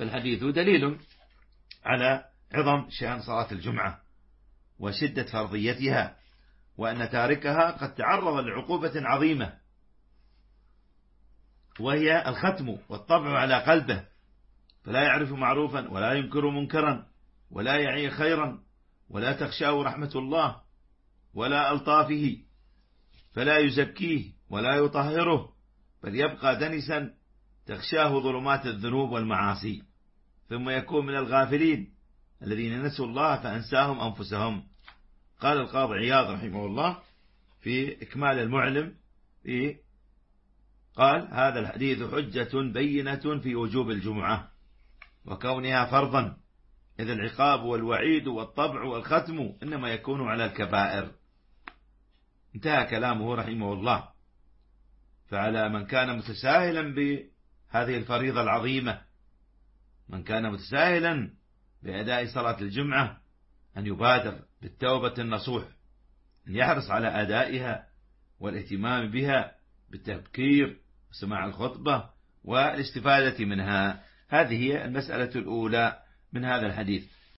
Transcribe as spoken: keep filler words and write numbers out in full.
فالحديث دليل على عظم شأن صلاة الجمعة وشدة فرضيتها، وأن تاركها قد تعرض لعقوبة عظيمة، وهي الختم والطبع على قلبه، فلا يعرف معروفا ولا ينكر منكرا ولا يعي خيرا ولا تخشاه رحمة الله ولا ألطافه، فلا يزكيه ولا يطهره، بل يبقى دنسا تخشاه ظلمات الذنوب والمعاصي، ثم يكون من الغافلين الذين نسوا الله فأنساهم أنفسهم. قال القاضي عياض رحمه الله في إكمال المعلم في قال: هذا الحديث حجة بينة في وجوب الجمعة وكونها فرضا، إذ العقاب والوعيد والطبع والختم إنما يكون على الكبائر. انتهى كلامه رحمه الله. فعلى من كان متساهلا بهذه الفريضة العظيمة، من كان متساهلا بأداء صلاة الجمعة، أن يبادر بالتوبة النصوح، أن يحرص على أدائها والاهتمام بها بالتبكير وسماع الخطبة والاستفادة منها. هذه هي المسألة الأولى من هذا الحديث.